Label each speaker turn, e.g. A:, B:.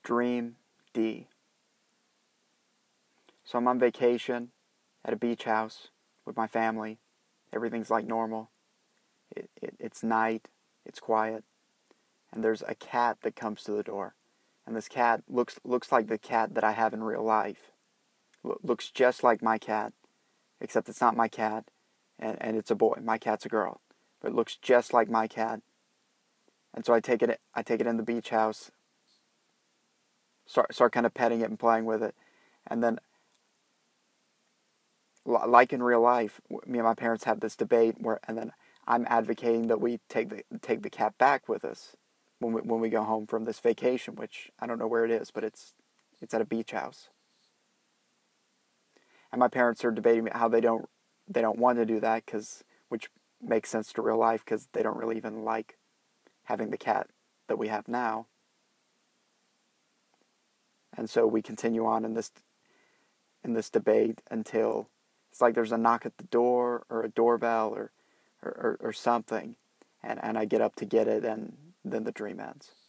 A: Dream D. So I'm on vacation at a beach house with my family. Everything's like normal. It's night. It's quiet. And there's a cat that comes to the door. And this cat looks like the cat that I have in real life. Looks just like my cat, except it's not my cat, and it's a boy. My cat's a girl, but it looks just like my cat. And so I take it in the beach house. Start kind of petting it and playing with it, and then, like in real life, me and my parents have this debate and then I'm advocating that we take the cat back with us when we go home from this vacation, which I don't know where it is, but it's at a beach house. And my parents are debating how they don't want to do that, which makes sense to real life, because they don't really even like having the cat that we have now. And so we continue on in this debate until it's like there's a knock at the door or a doorbell or something, and I get up to get it, and then the dream ends.